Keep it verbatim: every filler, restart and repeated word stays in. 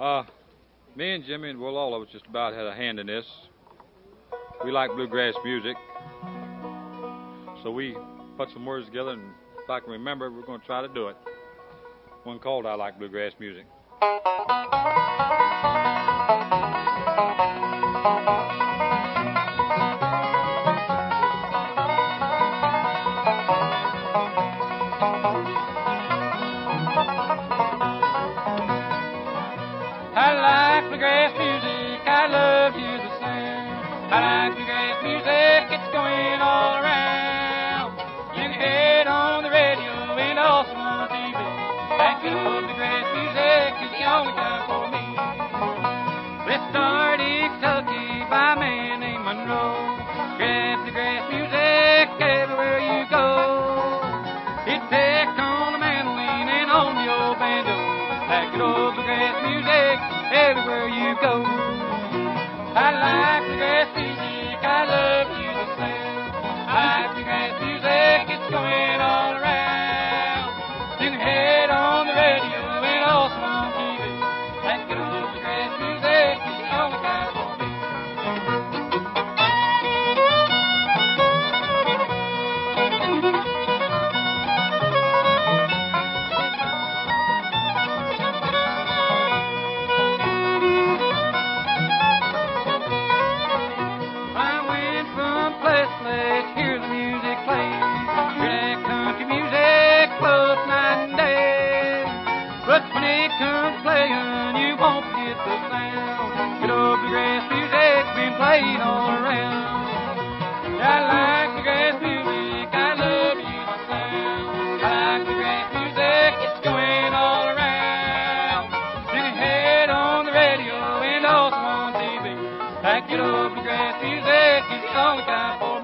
Uh, me and Jimmy and well, all of us just about had a hand in this. We like bluegrass music, so we put some words together, and if I can remember, we're going to try to do it. One called "I Like Bluegrass Music." I like bluegrass music, I love you the same. I like bluegrass music, it's going all around. You can hear it on the radio and also on T V. That good old bluegrass music is the only kind for me. Let's start in Kentucky by a man named Monroe. Bluegrass, bluegrass music everywhere you go. It's thick on the mandolin and on the old banjo. That good old bluegrass music everywhere you go. I like bluegrass music, I love you the same. I like bluegrass music, it's going all around. You can hear it on the radio and also on T V. That good old bluegrass music is the only kind for me. Let's hear the music play. Hear that country music close night and day. But when it comes playing, you won't get the sound. Good old bluegrass music's been played all around. I like bluegrass music, I love you the sound. I like bluegrass music, it's going all around. You can hear it on the radio and also on T V. That good old bluegrass music is the only kind for me.